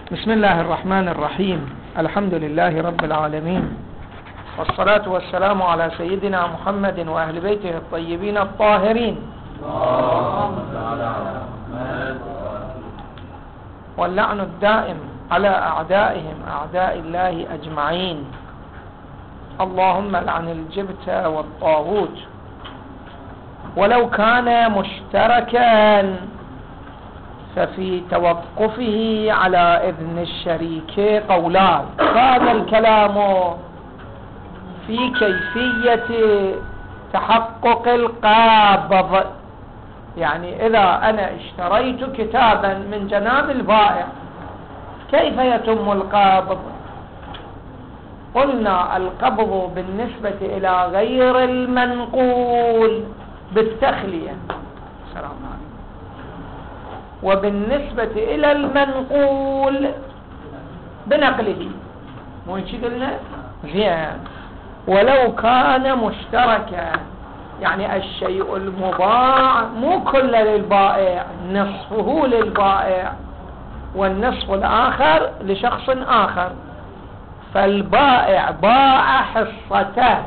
بسم الله الرحمن الرحيم. الحمد لله رب العالمين، والصلاة والسلام على سيدنا محمد وأهل بيته الطيبين الطاهرين، واللعن الدائم على أعدائهم أعداء الله أجمعين. اللهم لعن الجبت والطاغوت. ولو كان مشتركا ففي توقفه على إذن الشريك قولان. هذا الكلام في كيفية تحقق القابض، يعني إذا أنا اشتريت كتابا من جناب البائع كيف يتم القبض؟ قلنا القبض بالنسبة إلى غير المنقول بالتخلية، السلام عليكم، وبالنسبة إلى المنقول بنقله. مو هيك قلنا؟ زين. ولو كان مشتركا، يعني الشيء المباع مو كله للبائع، نصفه للبائع والنصف الآخر لشخص آخر، فالبائع باع حصته،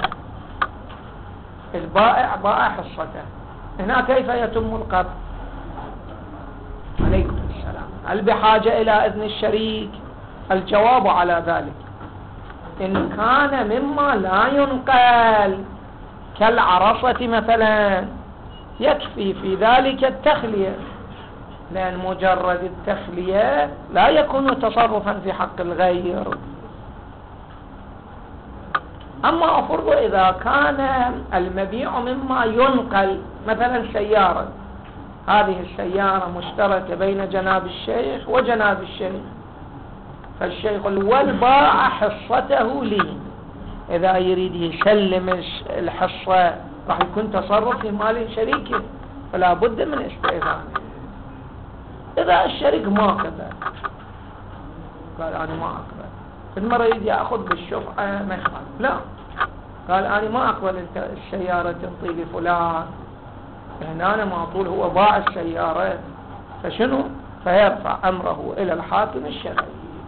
البائع باع حصته، هنا كيف يتم القبض؟ عليكم السلام. هل بحاجة إلى إذن الشريك؟ الجواب على ذلك إن كان مما لا ينقل كالعرصة مثلا يكفي في ذلك التخلية، لأن مجرد التخلية لا يكون تصرفا في حق الغير. أما أفرض إذا كان المبيع مما ينقل، مثلا سيارة، هذه السيارة مشتركة بين جناب الشيخ وجناب الشيخ، فالشيخ الأول باع حصته لي، إذا يريد يسلم الحصة راح يكون تصرف في مال شريكه، فلا بد من استئذانه. إذا الشريك ما قبل، قال أنا ما أقبل، المرة يريد يأخذ بالشفعة ما يخالف، لا، قال أنا ما أقبل السيارة تنطي لفلان، هنا أنا ما أقول هو باع السيارة، فشنو؟ فيرفع أمره إلى الحاكم الشرعي.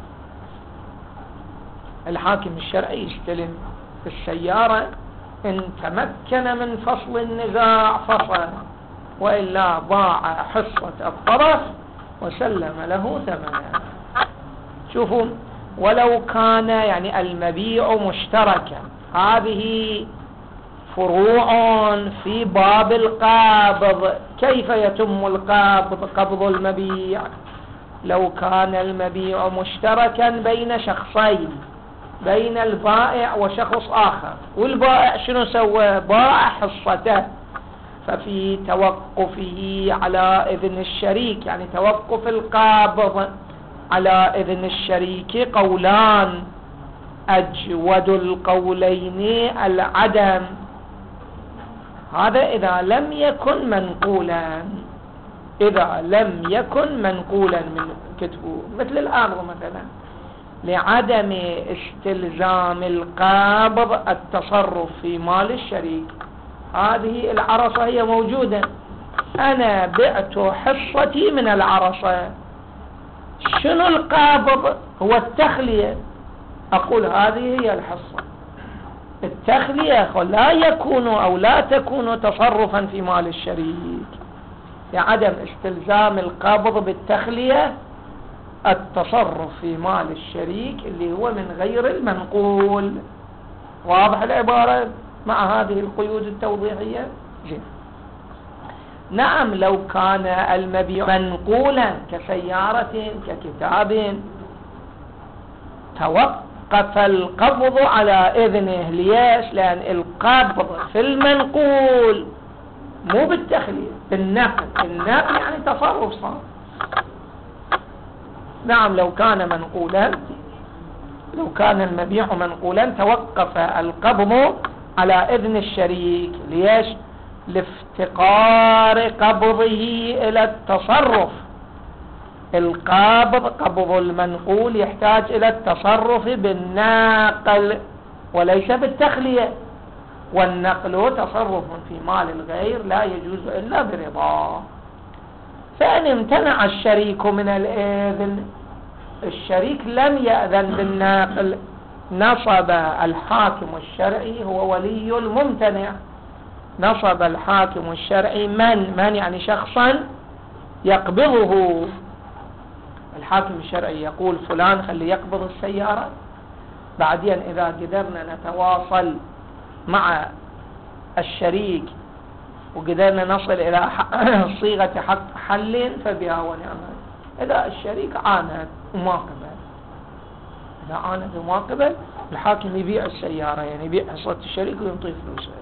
الحاكم الشرعي يستلم السيارة، إن تمكن من فصل النزاع فصل، وإلا باع حصة الطرف وسلم له ثمنه. شوفوا، ولو كان يعني المبيع مشتركا، هذه فروع في باب القابض. كيف يتم القابض؟ قبض المبيع لو كان المبيع مشتركا بين شخصين، بين البائع وشخص آخر، والبائع شنو سوى؟ باع حصته، ففي توقفه على إذن الشريك، يعني توقف القابض على إذن الشريك قولان، أجود القولين العدم. هذا إذا لم يكن منقولا، إذا لم يكن منقولا من كتبه، مثل الأرض مثلا، لعدم استلزام القابض التصرف في مال الشريك. هذه العرصة هي موجودة، أنا بعت حصتي من العرصة، شنو القابض؟ هو التخلية، أقول هذه هي الحصة. التخلية لا يكون أو لا تكون تصرفا في مال الشريك، لعدم استلزام القبض بالتخلية التصرف في مال الشريك اللي هو من غير المنقول. واضح العبارة مع هذه القيود التوضيحية؟ جيد. نعم، لو كان المبيع منقولا كسيارة ككتاب توقف القبض على إذنه. ليش؟ لأن القبض في المنقول مو بالتخلية، بالنقل. النقل يعني تصرف صار. نعم، لو كان منقولا، لو كان المبيع منقولا توقف القبض على إذن الشريك. ليش؟ لافتقار قبضه إلى التصرف. القابض قبض المنقول يحتاج إلى التصرف بالنقل وليس بالتخلية، والنقل تصرف في مال الغير لا يجوز إلا برضاه. فإن امتنع الشريك من الإذن الشريك لم يأذن بالنقل نصب الحاكم الشرعي هو ولي الممتنع. نصب الحاكم الشرعي من يعني شخصا يقبضه. الحاكم الشرعي يقول فلان خلي يقبض السيارة، بعدين إذا قدرنا نتواصل مع الشريك وقدرنا نصل إلى صيغة حل فبها ونعمت. إذا الشريك عاند وما قبل، إذا عاند وما قبل الحاكم يبيع السيارة، يعني يبيع حصة الشريك وينطيه فلوسه.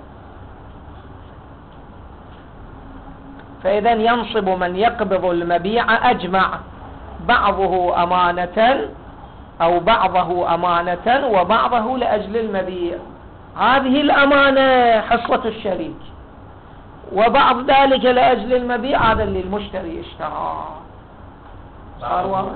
فإذا ينصب من يقبض المبيع أجمع بعضه أمانة أو بعضه أمانة وبعضه لأجل المبيع. هذه الأمانة حصة الشريك، وبعض ذلك لأجل المبيع هذا اللي المشتري اشتراه. صار واضح؟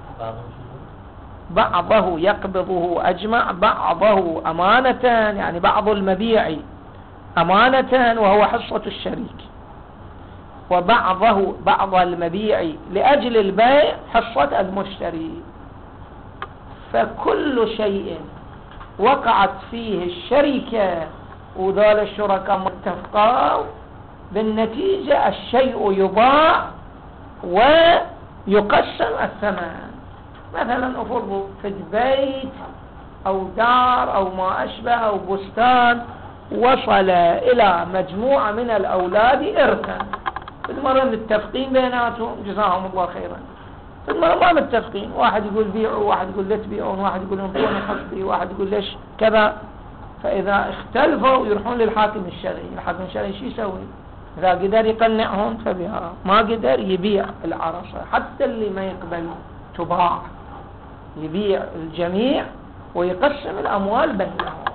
بعضه يقبضه أجمع بعضه أمانة، يعني بعض المبيع أمانة وهو حصة الشريك، وبعضه بعض المبيع لأجل البيع حصة المشتري. فكل شيء وقعت فيه الشركة وذول الشركاء متفقون، بالنتيجة الشيء يباع ويقسم الثمن. مثلا أفرض في بيت أو دار أو ما أشبه أو بستان وصل إلى مجموعة من الأولاد إرثا، المرة متفقين بيناتهم جزاهم الله خيرا، المرة ما متفقين، واحد يقول بيعوا، واحد يقول لا تبيعون، واحد يقول انطوني حصتي، واحد يقول ليش كذا. فإذا اختلفوا يروحون للحاكم الشرعي. الحاكم الشرعي شو يسوي؟ إذا قدر يقنعهم فبها، ما قدر يبيع العرصة، حتى اللي ما يقبل تباع، يبيع الجميع ويقسم الأموال بينهم.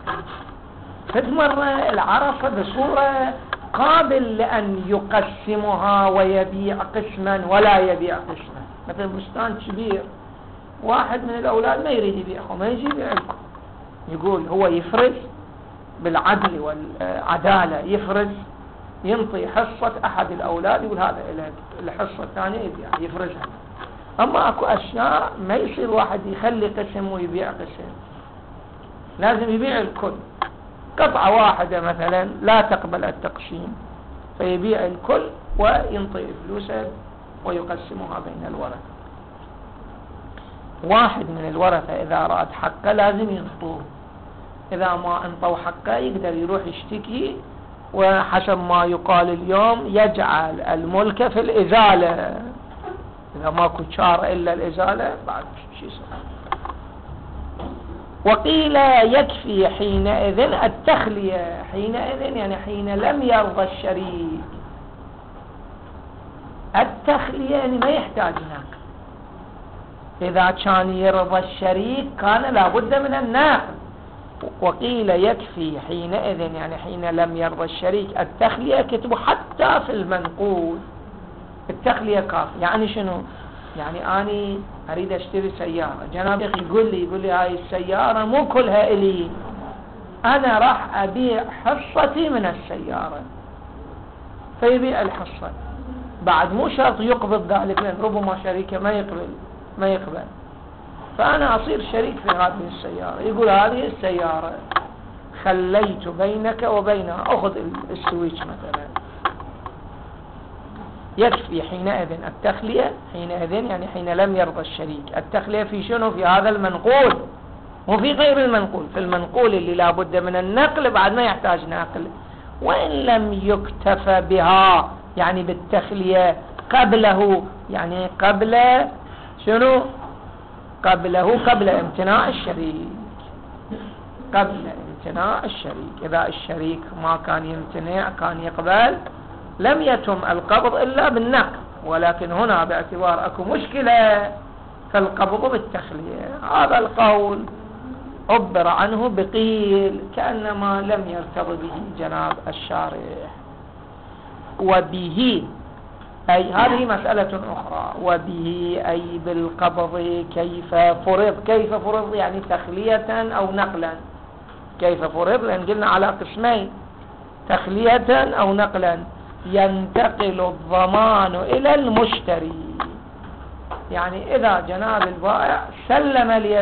فتمر العرصة بصورة قابل لأن يقسمها ويبيع قسما ولا يبيع قسما. مثل بستان كبير، واحد من الأولاد ما يريد يبيعه، ما يجي يبيع لكم، يقول هو يفرز بالعدل والعدالة، يفرز ينطي حصة أحد الأولاد، يقول هذا إليك، الحصة الثانية يبيع يفرزها. أما أكو أشياء ما يصير واحد يخلي قسم ويبيع قسم، لازم يبيع الكل. قطعة واحدة مثلا لا تقبل التقسيم، فيبيع الكل وينطي فلوسه ويقسمها بين الورثة. واحد من الورثة إذا أراد حقه لازم ينطوه، إذا ما انطوا حقه يقدر يروح يشتكي، وحسب ما يقال اليوم يجعل الملك في الإزالة، إذا ماكو شارع إلا الإزالة بعد شيء صار. وقيل يكفي حينئذ التخلية. حينئذ يعني حين لم يرضى الشريك، التخلية يعني ما يحتاج نقل. إذا كان يرضى الشريك كان لابد من النقل. وقيل يكفي حينئذ يعني حين لم يرضى الشريك التخلية، كتبوا حتى في المنقول التخلية كافية. يعني شنو؟ يعني أنا أريد أشتري سيارة، جنابك يقول لي هاي السيارة مو كلها إلي، أنا راح أبيع حصتي من السيارة، فيبيع الحصة. بعد مو شرط يقبض ذلك، لأن ربما شريكه ما يقبل، فأنا أصير شريك في هذه السيارة. يقول هذه السيارة خليت بينك وبينها، أخذ السويتش مثلا. يكفي حينئذ التخلية. حينئذ يعني حين لم يرضى الشريك. التخلية في شنو؟ في هذا المنقول، وفي غير المنقول. في المنقول اللي لابد من النقل بعد ما يحتاج نقل. وإن لم يكتفى بها يعني بالتخلية قبله، يعني قبل شنو؟ قبل امتناع الشريك. قبل امتناع الشريك، إذا الشريك ما كان يمتنع كان يقبل، لم يتم القبض إلا بالنقل. ولكن هنا باعتبار أكو مشكلة فالقبض بالتخلية. هذا القول عبر عنه بقيل كأنما لم يرتض به جناب الشارح. وبه أي هذه مسألة أخرى. وبه أي بالقبض كيف فرض. كيف فرض يعني تخلية أو نقلا. كيف فرض لأن قلنا على قسمين، تخلية أو نقلا. ينتقل الضمان إلى المشتري. يعني إذا جناب البائع سلم لي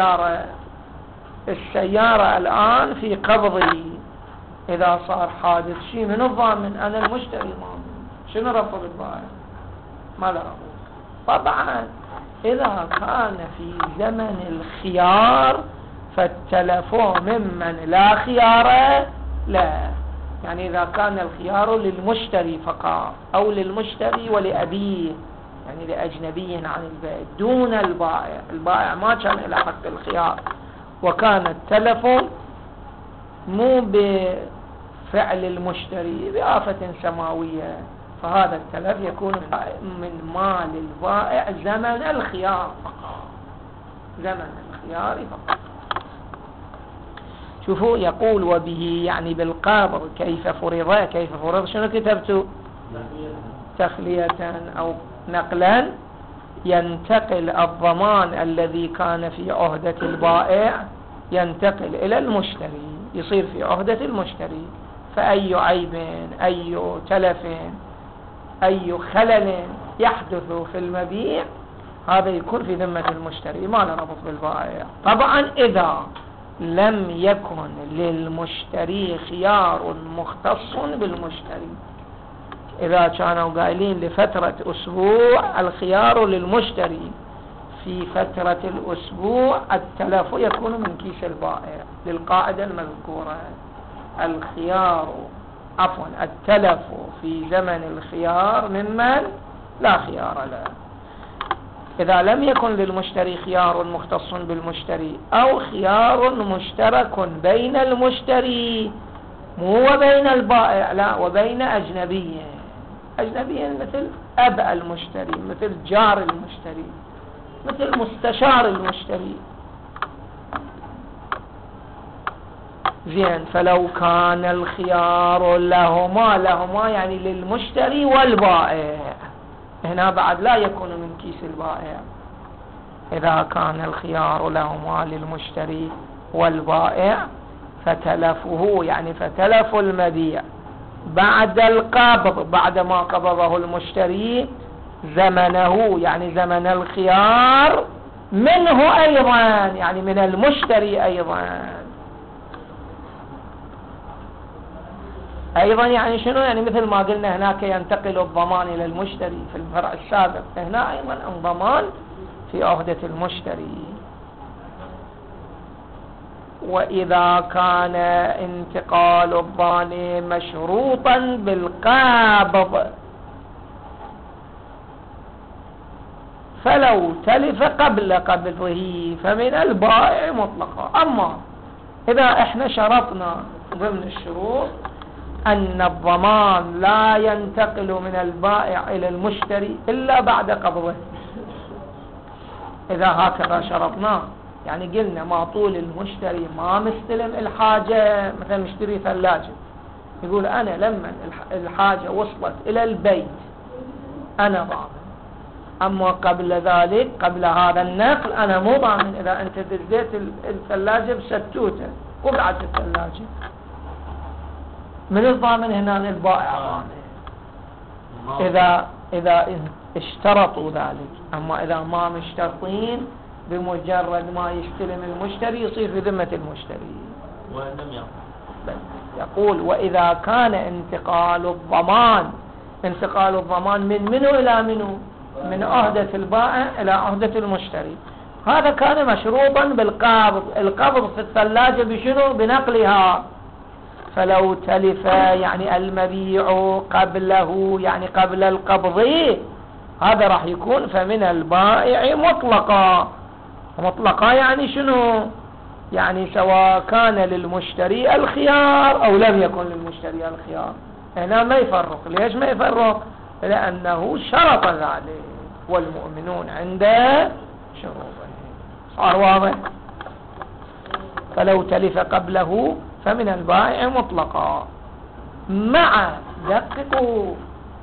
السيارة الآن في قبضي، إذا صار حادث شيء من الضامن؟ أنا المشتري ضامن. شنو رفض البائع؟ ما له رفض. طبعا إذا كان في زمن الخيار فالتلف ممن لا خيار لا. يعني إذا كان الخيار للمشتري فقط أو للمشتري ولأبيه، يعني لأجنبي عن البائع دون البائع، البائع ما كان له حق الخيار، وكان التلف مو بفعل المشتري بآفة سماوية، فهذا التلف يكون من مال البائع زمن الخيار فقط، زمن الخيار فقط. شوفوا يقول وبه يعني بالقابض كيف فرض شنو كتبتوا؟ تخلية أو نقلا. ينتقل الضمان الذي كان في عهدة البائع ينتقل إلى المشتري، يصير في عهدة المشتري، فأي عيب أي تلف أي خلل يحدث في المبيع هذا يكون في ذمة المشتري، ما له ربط بالبائع. طبعا إذا لم يكن للمشتري خيار مختص بالمشتري، إذا كانوا قائلين لفترة أسبوع الخيار للمشتري، في فترة الأسبوع التلف يكون من كيس البائع للقاعدة المذكورة. التلف في زمن الخيار ممن لا خيار له. إذا لم يكن للمشتري خيار مختص بالمشتري أو خيار مشترك بين المشتري مو وبين البائع، لا، وبين أجنبيين مثل أب المشتري، مثل جار المشتري، مثل مستشار المشتري. زين، فلو كان الخيار لهما يعني للمشتري والبائع، هنا بعد لا يكون من كيس البائع. إذا كان الخيار لهما للمشتري والبائع فتلفه يعني فتلف المبيع بعد القبض، بعد ما قبضه المشتري زمنه يعني زمن الخيار منه أيضا، يعني من المشتري أيضا يعني شنو؟ يعني مثل ما قلنا هناك ينتقل الضمان إلى المشتري في الفرع السابق، هنا أيضا الضمان في عهدة المشتري. وإذا كان انتقال الضمان مشروطا بالقابض فلو تلف قبل قبضه فمن البائع مطلقا. أما إذا احنا شرطنا ضمن الشروط أن الضمان لا ينتقل من البائع إلى المشتري إلا بعد قبضه، إذا هكذا شرطنا يعني قلنا ما طول المشتري ما مستلم الحاجة، مثلا مشتري ثلاجة يقول أنا لما الحاجة وصلت إلى البيت أنا ضامن، أما قبل ذلك قبل هذا النقل أنا مو ضامن. إذا أنت دزيت الثلاجة بستوتة وقعدت الثلاجة من الضامن هنا؟ البائع ضامن إذا اشترطوا ذلك. أما إذا ما مشترطين بمجرد ما يستلم المشتري يصير في ذمة المشتري. يقول وإذا كان انتقال الضمان من منه إلى منه، من عهدة البائع إلى عهدة المشتري، هذا كان مشروطا بالقبض. القبض في الثلاجة بشنو؟ بنقلها. فلو تلف يعني المبيع قبله يعني قبل القبض هذا راح يكون فمن البائع مطلقا يعني شنو؟ يعني سواء كان للمشتري الخيار أو لم يكن للمشتري الخيار. هنا ما يفرق. ليش ما يفرق؟ لأنه شرط ذلك والمؤمنون عند شروطه. صار واضح؟ فلو تلف قبله فمن البائع مطلقا مع دققوا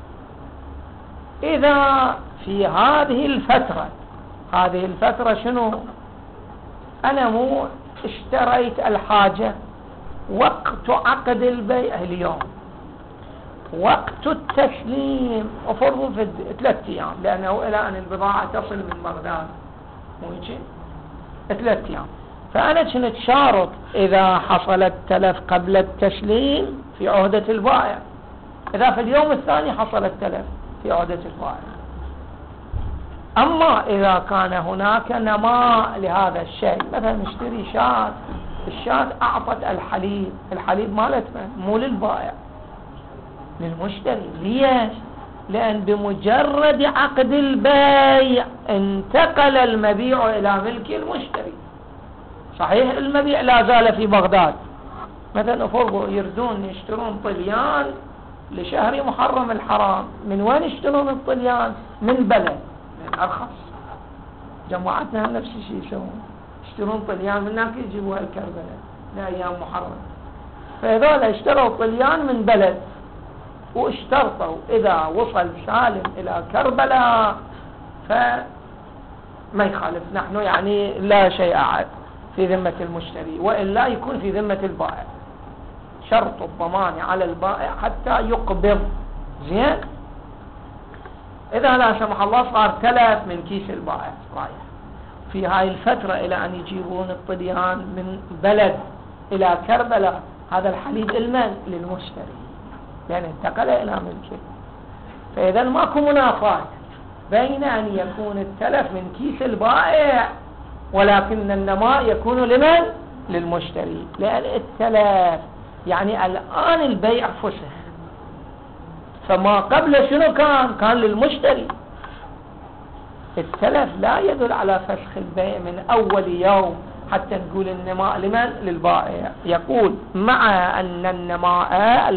إذا في هذه الفترة شنو؟ أنا مو اشتريت الحاجة وقت عقد البيع اليوم، وقت التسليم وفرضه في 3 أيام، لأنه إلى أن البضاعة تصل من بغداد مو يجي 3 أيام. فأنا كنت شارط إذا حصل التلف قبل التسليم في عهدة البائع، إذا في اليوم الثاني حصل التلف في عهدة البائع. أما إذا كان هناك نماء لهذا الشيء، مثلا نشتري شاة، الشاة أعطت الحليب مالتنا مو للبائع، للمشتري. ليش؟ لأن بمجرد عقد البيع انتقل المبيع إلى ملك المشتري. صحيح المبيع لا زال في بغداد، مثلا فرضوا يردون يشترون طليان لشهر محرم الحرام، من وين يشترون الطليان؟ من بلد، من أرخص. جماعتنا نفس الشيء يسوون، يشترون طليان من هناك يجيبوها الكربلاء لأيام محرم. فهذول اشتروا طليان من بلد، واشترطوا إذا وصل سالم إلى كربلاء فما يخالف، نحن يعني لا شيء أعد في ذمة المشتري، وإلا يكون في ذمة البائع. شرط الضمان على البائع حتى يقبض. زين، إذا لا سمح الله صار تلف من كيس البائع رايح في هاي الفترة إلى أن يجيبون الطليان من بلد إلى كربلاء، هذا الحليب المن للمشتري لأن انتقل إلى ملكه. فإذا ماكو منافاة بين أن يكون التلف من كيس البائع ولكن النماء يكون لمن؟ للمشتري، لأن التلف يعني الآن البيع فسخ، فما قبل شنو كان للمشتري. التلف لا يدل على فسخ البيع من أول يوم حتى نقول النماء لمن؟ للبائع. يقول مع أن النماء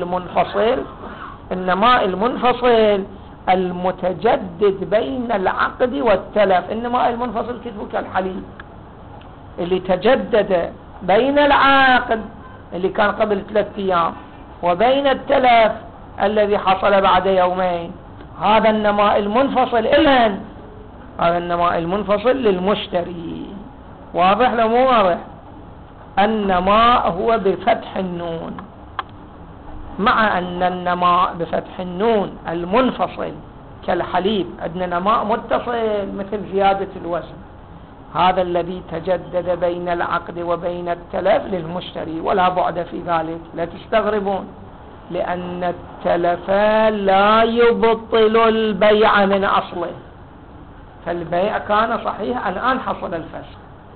المنفصل المتجدد بين العقد والتلف. النماء المنفصل كتبه كالحليب اللي تجدد بين العقد اللي كان قبل 3 أيام وبين التلف الذي حصل بعد يومين. هذا النماء المنفصل إلهن، هذا النماء المنفصل للمشتري. واضح لو مو واضح؟ النماء هو بفتح النون، مع أن النماء بفتح النون المنفصل كالحليب، عندنا نماء متصل مثل زيادة الوزن، هذا الذي تجدد بين العقد وبين التلف للمشتري، ولا بعد في ذلك. لا تستغربون، لأن التلف لا يبطل البيع من أصله، فالبيع كان صحيح، الآن حصل الفسخ.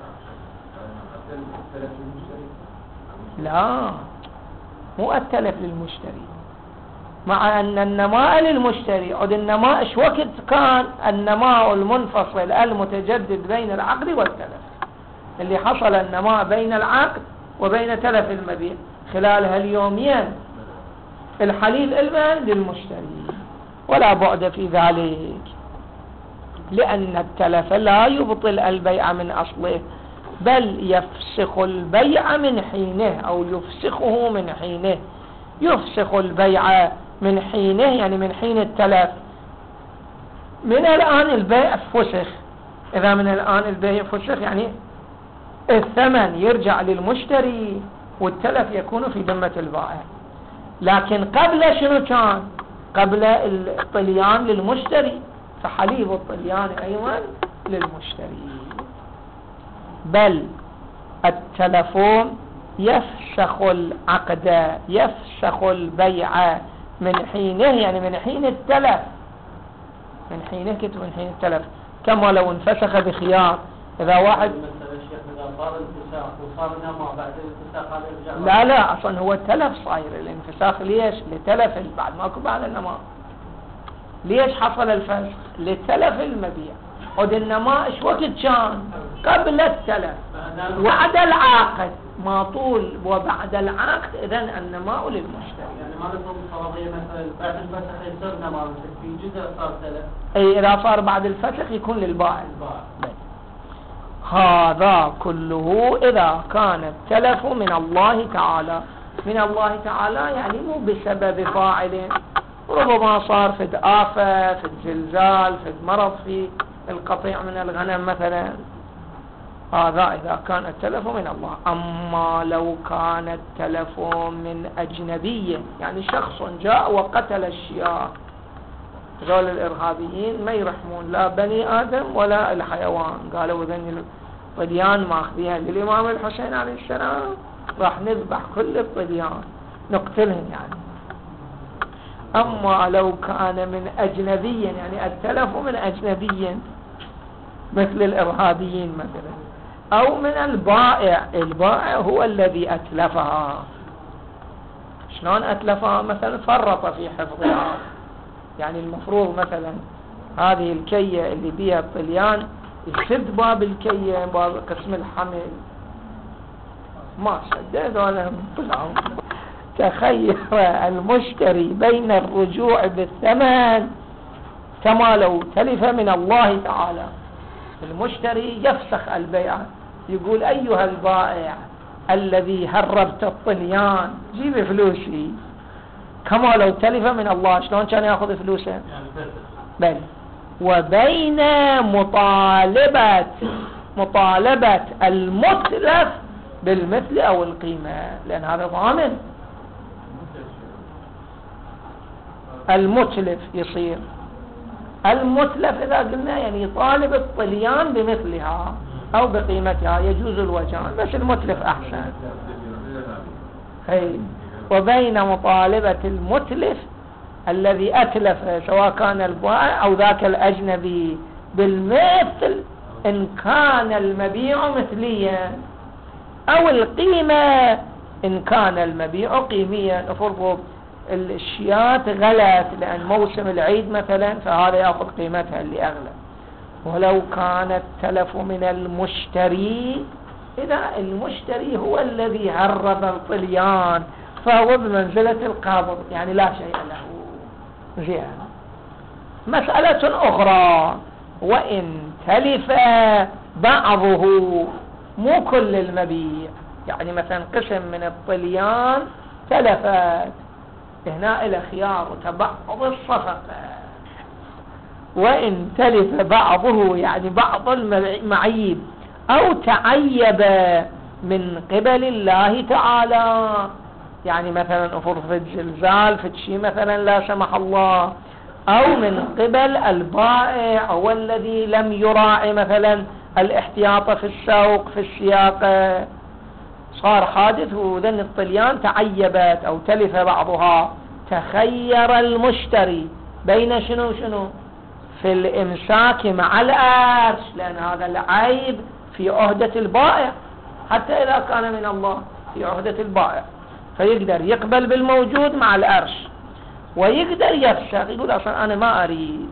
لا، مو التلف للمشتري، مع أن النماء للمشتري. عد النماء ايش وقت كان؟ النماء المنفصل المتجدد بين العقد والتلف، اللي حصل النماء بين العقد وبين تلف المبيع خلال هاليومين، الحليب المن للمشتري ولا بعد في ذلك، لأن التلف لا يبطل البيع من أصله، بل يفسخ البيع من حينه، أو يفسخه من حينه. يفسخ البيع من حينه يعني من حين التلف. من الآن البيع فسخ، إذا من الآن البيع فسخ يعني الثمن يرجع للمشتري والتلف يكون في ذمة البائع. لكن قبل شنو كان؟ قبل الطليان للمشتري، فحليب الطليان أيضا للمشتري. بل التلفون يفسخ العقد، يفسخ البيع من حينه يعني من حين التلف، من حينه كتب من حين التلف، كما لو انفسخ بخيار. إذا واحد لا أصلا هو التلف صاير، الانفساخ ليش؟ لتلف بعد ماكو بعد النماء. ليش حصل الفسخ؟ لتلف المبيع. عد النماء ايش وقت كان؟ قبل التلف وبعد العقد، ما طول وبعد العقد، اذن النماء للمشتري. يعني ما نفهم فرضيه مثلا بعد الفسخ يصير نماء في جزء صار تلف، اي اذا صار بعد الفسخ يكون للبائع. هذا كله اذا كان التلف من الله تعالى. من الله تعالى يعني مو بسبب فاعل، ربما صار في آفة، في زلزال، في مرض، في القطيع من الغنم مثلا، هذا إذا كان التلف من الله. أما لو كان التلف من أجنبي، يعني شخص جاء وقتل الشياه، هذول الإرهابيين ما يرحمون لا بني آدم ولا الحيوان، قالوا ذن الطليان ماخذيها للإمام الحسين عليه السلام، راح نذبح كل الطليان نقتلهم يعني. أما لو كان من أجنبي، يعني التلف من أجنبي مثل الإرهابيين مثلا، أو من البائع، البائع هو الذي أتلفها. شلون أتلفها؟ مثلا فرط في حفظها، يعني المفروض مثلا هذه الكية اللي بيها الطليان يسد باب الكية، باب قسم الحمل، ما سدد ولا طلعوا. تخير المشتري بين الرجوع بالثمن كما لو تلف من الله تعالى. المشتري يفسخ البيع، يقول أيها البائع الذي هربت الطليان جيب فلوسي، كما لو تلف من الله. شلون كان يأخذ فلوسه؟ بل وبين مطالبة المتلف بالمثل أو القيمة، لأن هذا ضامن. المتلف يصير المتلف إذا قلنا يعني يطالب الطليان بمثلها أو بقيمتها، يجوز الوجهان، بس المتلف أحسن. وبين مطالبة المتلف الذي أتلف، سواء كان البائع أو ذاك الأجنبي، بالمثل إن كان المبيع مثليا، أو القيمة إن كان المبيع قيميا. أفرضوا الشياة غلت لأن موسم العيد مثلا، فهذا يأخذ قيمتها اللي أغلى. ولو كان التلف من المشتري، إذا المشتري هو الذي هرب الطليان فهو بمنزلة القابض، يعني لا شيء له. زين. مسألة أخرى، وإن تلف بعضه، مو كل المبيع، يعني مثلا قسم من الطليان تلفت، هنا إلى خيار وتبعض الصفقة. وإن تلف بعضه، يعني بعض المعيب، أو تعيب من قبل الله تعالى، يعني مثلا أفرض زلزال في شيء مثلا لا سمح الله، أو من قبل البائع أو الذي لم يراعي مثلا الاحتياط في السوق في السياقة، صار حادث وذن الطليان تعيبت أو تلف بعضها. تخير المشتري بين شنو في الإمساك مع الأرش، لأن هذا العيب في عهدة البائع، حتى إذا كان من الله في عهدة البائع، فيقدر يقبل بالموجود مع الأرش، ويقدر يفسخ، يقول أصلا أنا ما أريد.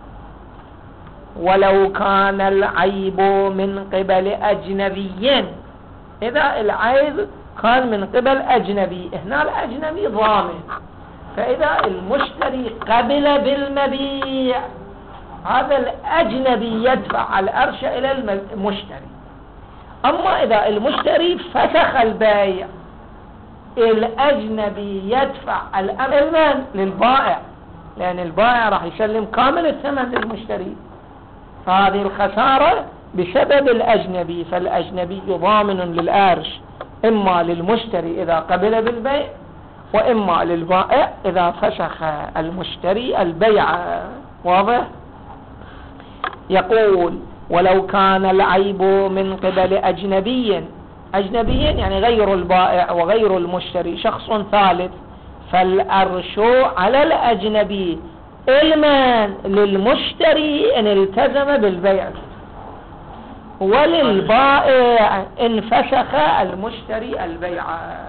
ولو كان العيب من قبل أجنبي، إذا العيب كان من قبل أجنبي، هنا الأجنبي ضامن، فإذا المشتري قبل بالمبيع، هذا الأجنبي يدفع الأرش إلى المشتري. أما إذا المشتري فسخ البيع، الأجنبي يدفع الأمن للبائع، لأن البائع راح يسلم كامل الثمن للمشتري، فهذه الخسارة بسبب الأجنبي، فالأجنبي ضامن للأرش، إما للمشتري إذا قبل بالبيع، وإما للبائع إذا فسخ المشتري البيع. واضح؟ يقول ولو كان العيب من قبل أجنبي يعني غير البائع وغير المشتري، شخص ثالث، فالأرش على الأجنبي علما للمشتري إن التزم بالبيع، وللبائع إن فسخ المشتري البيع.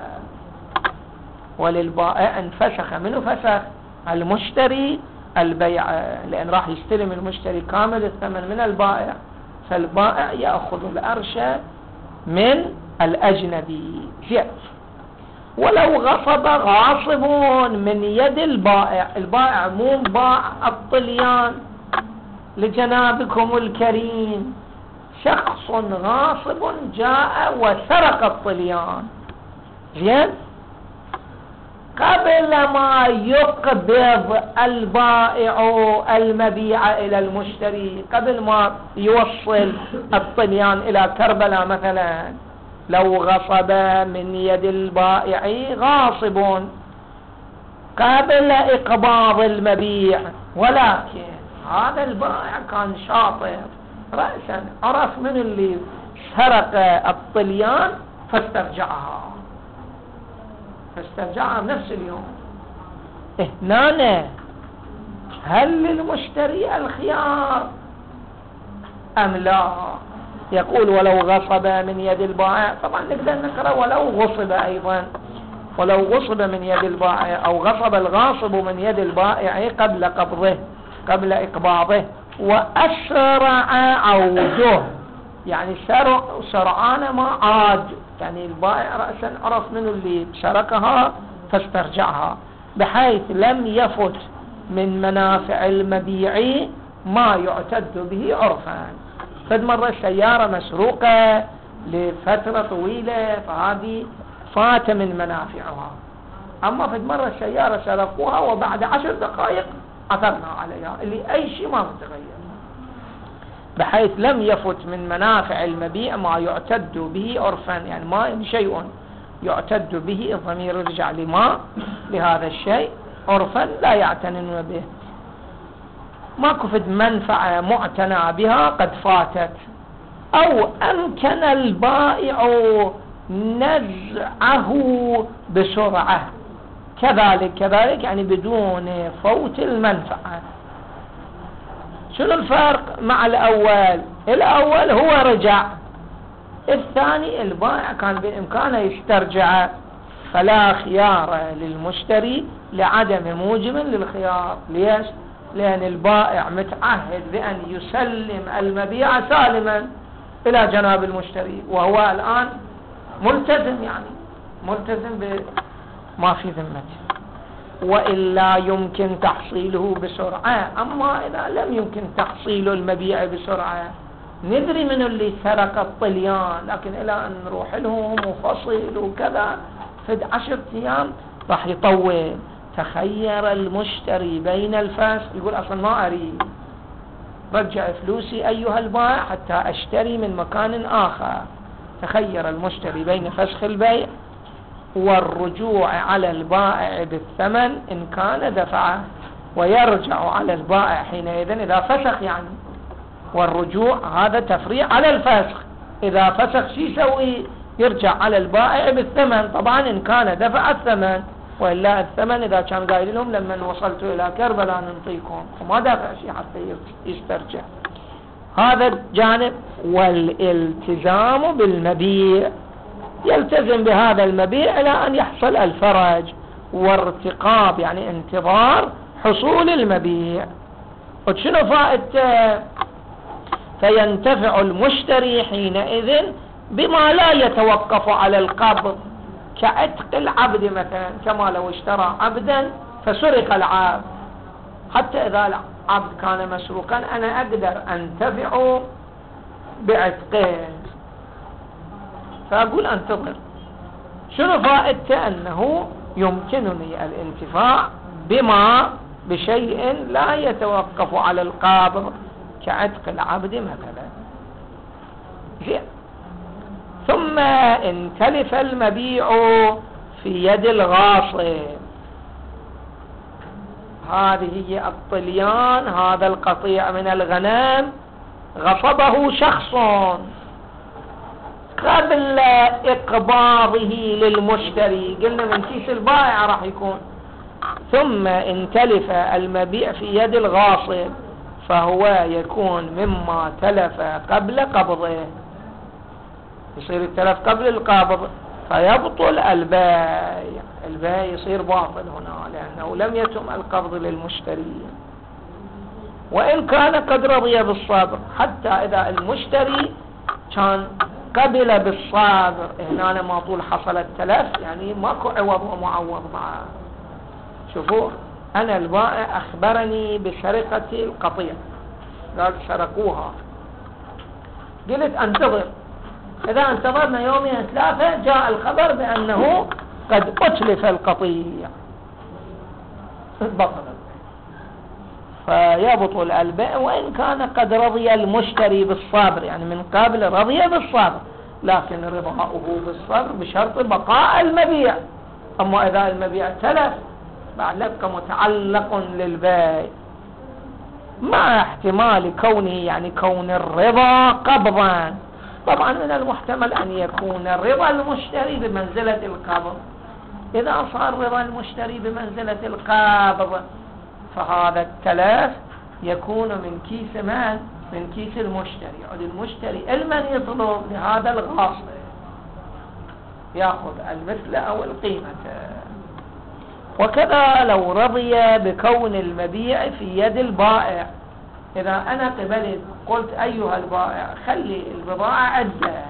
وللبائع إن فسخ، منه فسخ المشتري البيع، لأن راح يستلم المشتري كامل الثمن من البائع، فالبائع يأخذ الأرش من الأجنبي. ولو غصب غاصب من يد البائع، البائع مو باع الطليان لجنابكم الكريم، شخص غاصب جاء وسرق الطليان، زين، قبل ما يقبض البائع المبيع إلى المشتري، قبل ما يوصل الطليان إلى كربلاء مثلا، لو غصب من يد البائع غاصب قبل إقباض المبيع، ولكن هذا البائع كان شاطر رأسا، عرف من اللي سرق الطليان فاسترجعها بنفس اليوم. هنا هل للمشتري الخيار أم لا؟ يقول ولو غصب من يد البائع، طبعا نقدر نقرأ ولو غصب أيضا، ولو غصب من يد البائع أو غصب الغاصب من يد البائع قبل قبضه قبل إقباضه وأسرع عوده، يعني سرعان ما عاد، يعني البائع رأسا عرف منه اللي سرقها فاسترجعها، بحيث لم يفت من منافع المبيع ما يعتد به عرفا. فد مرة السيارة مسروقة لفترة طويلة فهذه فات من منافعها، أما فد مرة السيارة سرقوها وبعد 10 دقائق عثرنا عليها، اللي أي شيء ما متغير، بحيث لم يفت من منافع المبيع ما يعتد به عرفا، يعني ما شيء يعتد به، الضمير يرجع لما لهذا الشيء عرفا لا يعتنون به، ما كفت منفعة معتنى بها قد فاتت، أو أمكن البائع نزعه بسرعة، كذلك يعني بدون فوت المنفعة. شنو الفرق مع الأول؟ الأول هو رجع، الثاني البائع كان بإمكانه يسترجع، فلا خيار للمشتري لعدم موجب للخيار. ليش؟ لأن البائع متعهد بأن يسلم المبيع سالما إلى جناب المشتري، وهو الآن ملتزم، يعني ملتزم بما في ذمته، وإلا يمكن تحصيله بسرعة. أما إذا لم يمكن تحصيل المبيع بسرعة، ندري من اللي سرق الطليان، لكن إلى أن نروح لهم وفصل وكذا في 10 أيام راح يطول. تخير المشتري بين الفسخ، يقول أصلا ما أريد، رجع فلوسي أيها البائع حتى أشتري من مكان آخر. تخير المشتري بين فسخ البيع والرجوع على البائع بالثمن إن كان دفعه، ويرجع على البائع حينئذ إذا فسخ، يعني والرجوع هذا تفريع على الفسخ. إذا فسخ شو يسوي؟ يرجع على البائع بالثمن، طبعا إن كان دفع الثمن، وإلا الثمن إذا كان قايل لهم لما وصلتوا إلى كربلاء ننطيكم، وما دافع شيء حتى يسترجع. هذا الجانب. والالتزام بالمبيع، يلتزم بهذا المبيع إلى أن يحصل الفرج وارتقاب، يعني انتظار حصول المبيع. وشنو فائدته؟ فينتفع المشتري حينئذ بما لا يتوقف على القبض، كعتق العبد مثلا، كما لو اشترى عبدا فسرق العبد، حتى إذا العبد كان مسروقا أنا أقدر أنتفع بعتقه، فأقول أنتظر. شنو فائدته؟ أنه يمكنني الانتفاع بشيء لا يتوقف على القابض كعتق العبد مثلا. ثم إن تلف المبيع في يد الغاصب، هذه هي الطليان، هذا القطيع من الغنم غصبه شخص قبل إقباضه للمشتري، قلنا من كيس البائع راح يكون. ثم إن تلف المبيع في يد الغاصب فهو يكون مما تلف قبل قبضه، يصير التلف قبل القبض فيبطل البيع يصير باطل هنا، لأنه لم يتم القبض للمشتري. وإن كان قد رضي بالصبر، حتى إذا المشتري كان قبل بالصبر، هنا ما طول حصل التلف، يعني ماكو عوض ومعوض معه. شوفوا، أنا البائع أخبرني بسرقة القطيع، قال سرقوها، قلت أنتظر. إذا انتظرنا يومين 3 جاء الخبر بأنه قد أتلف القطيع، بطل فيبطل البيع، وإن كان قد رضي المشتري بالصبر، يعني من قبل رضي بالصبر، لكن رضاؤه بالصبر بشرط بقاء المبيع. أما إذا المبيع تلف بعد يبقى متعلق للبيع، مع احتمال كونه يعني كون الرضا قبضا. طبعا من المحتمل أن يكون رضا المشتري بمنزلة القبض. إذا صار رضا المشتري بمنزلة القبض فهذا التلف يكون من كيس من؟ من كيس المشتري. يعود المشتري المن يطلب لهذا الغاصب يأخذ المثل أو القيمة. وكذا لو رضي بكون المبيع في يد البائع، إذا أنا قبلت قلت أيها البائع خلي البضاعة عندك،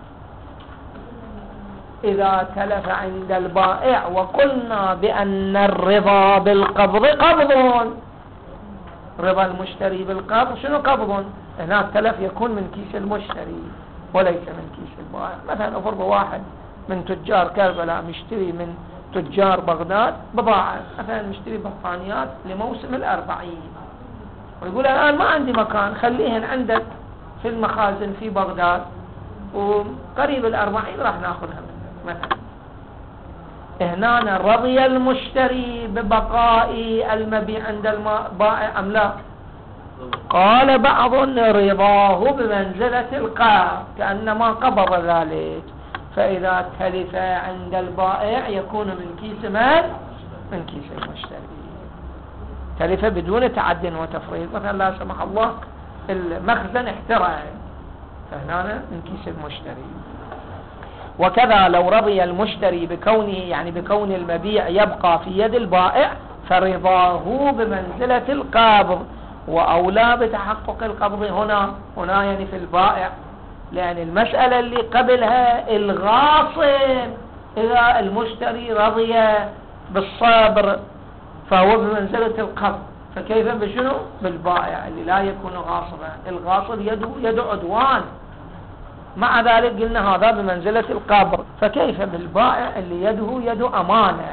إذا تلف عند البائع وقلنا بأن الرضا بالقبض قبض، رضا المشتري بالقبض شنو قبض؟ هنا التلف يكون من كيس المشتري وليس من كيس البائع. مثلا أفرض واحد من تجار كربلاء مشتري من تجار بغداد بضاعة، مثلا مشتري بطانيات لموسم الأربعين، ويقول الآن ما عندي مكان، خليهن عندك في المخازن في بغداد، وقريب الأربعين راح ناخذها مثلا. هنا رضي المشتري ببقاء المبيع عند البائع أم لا؟ قال بعض رضاه بمنزلة القبض كأنما قبض ذلك، فإذا تلف عند البائع يكون من كيس من؟ من كيس المشتري. تلف بدون تعد وتفريط، مثلا لا سمح الله المخزن احترق، فهنا من كيس المشتري. وكذا لو رضي المشتري بكونه يعني بكون المبيع يبقى في يد البائع فرضاه بمنزلة القابض، وأولى بتحقق القبض هنا يعني في البائع، لأن المسألة اللي قبلها الغاصب إذا المشتري رضي بالصبر فهو بمنزلة القبض، فكيف بشنو؟ بالبائع اللي لا يكون غاصبا. الغاصب يد عدوان، مع ذلك قلنا هذا بمنزلة القبض، فكيف بالبائع اللي يد أمانة؟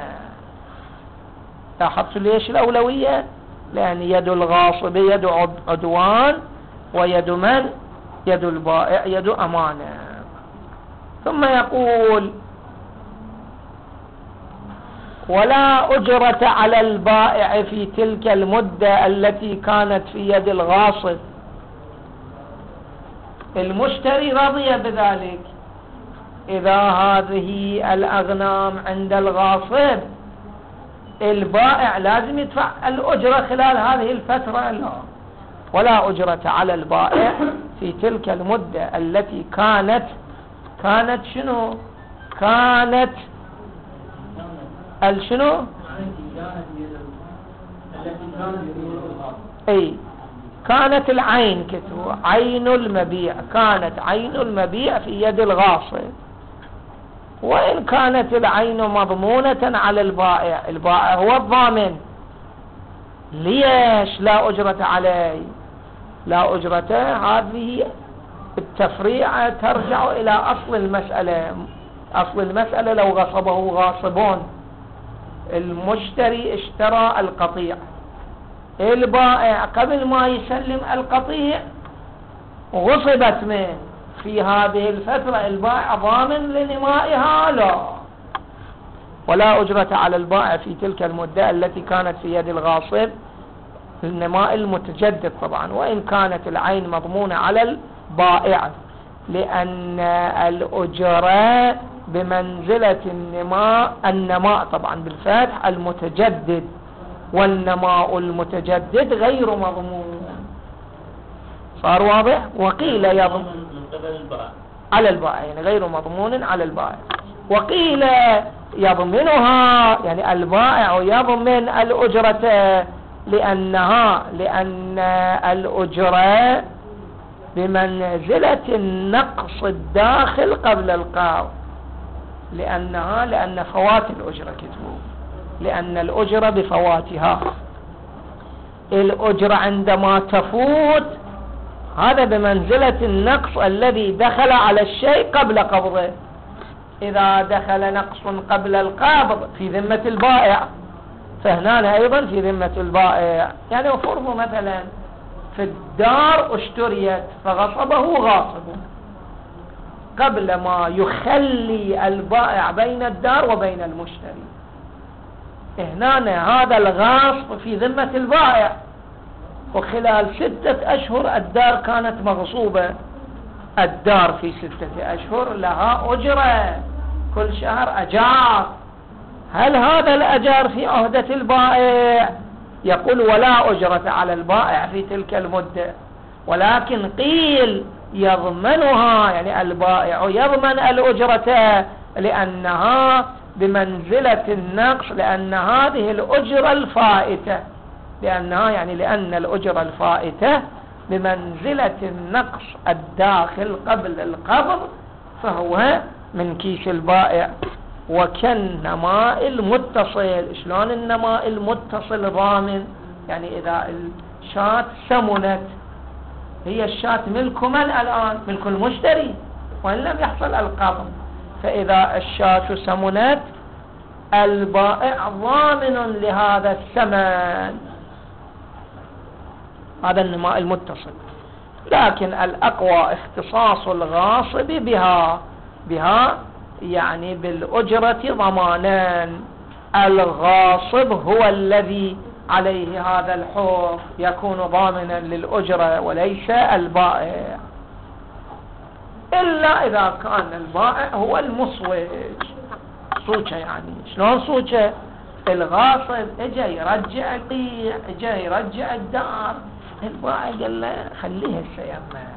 لاحظت ليش الأولوية؟ لأن يد الغاصب يد عدوان، ويد من؟ يد البائع يد أمانة. ثم يقول ولا أجرة على البائع في تلك المدة التي كانت في يد الغاصب. المشتري رضي بذلك، إذا هذه الأغنام عند الغاصب البائع لازم يدفع الأجرة خلال هذه الفترة؟ لا، ولا أجرة على البائع في تلك المدة التي كانت شنو؟ كانت شنو؟ اي كانت العين كتبوا عين المبيع، كانت عين المبيع في يد الغاصب، وإن كانت العين مضمونة على البائع، البائع هو الضامن، ليش لا أجرة عليه؟ لا أجرة، هذه التفريعة ترجع إلى أصل المسألة. أصل المسألة لو غصبه غاصبون، المشتري اشترى القطيع، البائع قبل ما يسلم القطيع غصبت منه، في هذه الفترة البائع ضامن لنمائها؟ لا، ولا أجرة على البائع في تلك المدة التي كانت في يد الغاصب، النماء المتجدد طبعا، وإن كانت العين مضمونة على البائع، لأن الأجرة بمنزلة النماء طبعا بالفتح المتجدد، والنماء المتجدد غير مضمون. صار واضح؟ وقيل يضمن على البائع، يعني غير مضمون على البائع. وقيل يضمنها، يعني البائع يضمن الأجرة، لأن الأجرة بمنزلة النقص الداخل قبل القبض، لأن فوات الأجرة كتبوا، لأن الأجرة بفواتها، الأجرة عندما تفوت هذا بمنزلة النقص الذي دخل على الشيء قبل قبضه. إذا دخل نقص قبل القبض في ذمة البائع فهنا أيضا في ذمة البائع. يعني فرض مثلا في الدار اشتريت فغصبه غاصب قبل ما يخلي البائع بين الدار وبين المشتري، هنا هذا الغاصب في ذمة البائع، وخلال 6 أشهر الدار كانت مغصوبة. الدار في 6 أشهر لها أجرة، كل شهر أجار. هل هذا الأجار في عهدة البائع؟ يقول ولا أجرة على البائع في تلك المدة، ولكن قيل يضمنها، يعني البائع يضمن الأجرة لأنها بمنزلة النقص، لأن هذه الأجرة الفائتة، لأن الأجرة الفائتة بمنزلة النقص الداخل قبل القبض، فهو من كيس البائع. وكالنماء المتصل، شلون النماء المتصل ضامن؟ يعني إذا الشاة سمنت، هي الشاة ملك من الآن؟ ملك المشتري وإن لم يحصل القبض، فإذا الشاة سمنت البائع ضامن لهذا الثمن، هذا النماء المتصل. لكن الأقوى اختصاص الغاصب بها يعني بالأجرة ضمانان. الغاصب هو الذي عليه هذا الحق، يكون ضامنا للأجرة وليس البائع، إلا إذا كان البائع هو المصوج. صوتة يعني شلون صوتة؟ الغاصب اجا يرجع البيع، اجا يرجع الدار، البائع قال له خليها سيمك،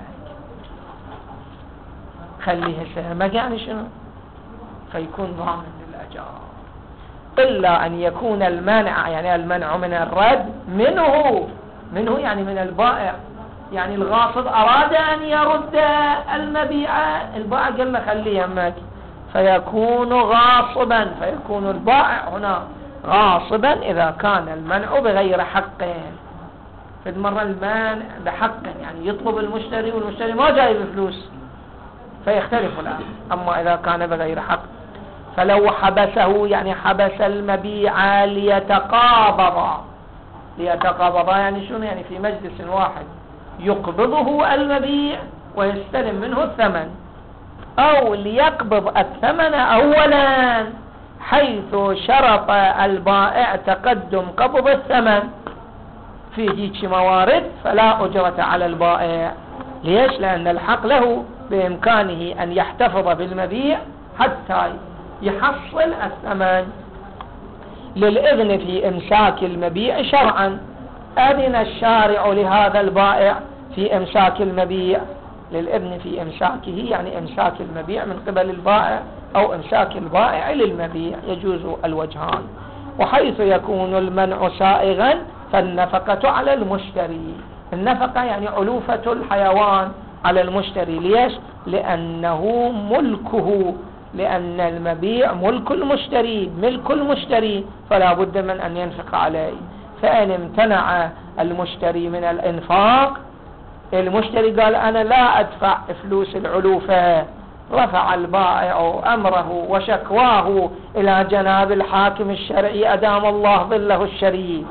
خليها سيمك، يعني شنو؟ فيكون ضامن للأجار. إلا أن يكون المانع، يعني المنع من الرد منه يعني من البائع، يعني الغاصب أراد أن يرد المبيع، البائع قال له خليه يمك، فيكون غاصبا، فيكون البائع هنا غاصبا إذا كان المنع بغير حق. في مرة المانع بحق، يعني يطلب المشتري والمشتري ما جاي بفلوس فيختلف الآن. أما إذا كان بغير حق، فلو حبسه، يعني حبس المبيع ليتقابضا يعني شنو؟ يعني في مجلس واحد يقبضه المبيع ويستلم منه الثمن، أو ليقبض الثمن أولا حيث شرط البائع تقدم قبض الثمن، في هيك موارد فلا أجرة على البائع. ليش؟ لأن الحق له، بإمكانه أن يحتفظ بالمبيع حتى يحصل الثمن. للإذن في إمساك المبيع شرعا، أذن الشارع لهذا البائع في إمساك المبيع، للإذن في إمساكه، يعني إمساك المبيع من قبل البائع أو إمساك البائع للمبيع، يجوز الوجهان. وحيث يكون المنع سائغا فالنفقة على المشتري. النفقة يعني علوفة الحيوان على المشتري. ليش؟ لأنه ملكه، لأن المبيع ملك المشتري فلا بد من أن ينفق عليه. فإن امتنع المشتري من الإنفاق، المشتري قال أنا لا أدفع فلوس العلوفة، رفع البائع أمره وشكواه إلى جناب الحاكم الشرعي أدام الله ظله الشريف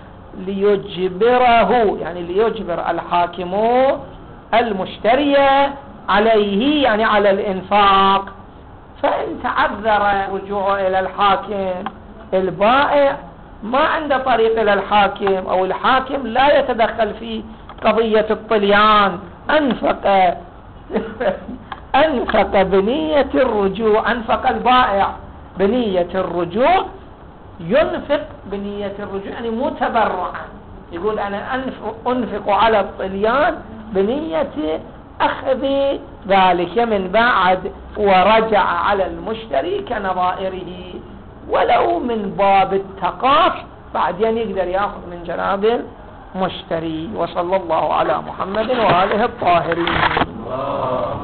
ليجبره، يعني ليجبر الحاكم المشتري عليه، يعني على الإنفاق. فإن تعذر رجوعه إلى الحاكم، البائع ما عنده طريق إلى الحاكم، أو الحاكم لا يتدخل في قضية الطليان، أنفق بنية الرجوع، أنفق البائع بنية الرجوع، ينفق بنية الرجوع يعني متبرعا، يقول أنا أنفق على الطليان بنية أخذ ذلك من بعد، ورجع على المشتري كنظائره، ولو من باب التقاص بعدين يقدر يأخذ من جناب المشتري. وصلى الله على محمد وآله الطاهرين.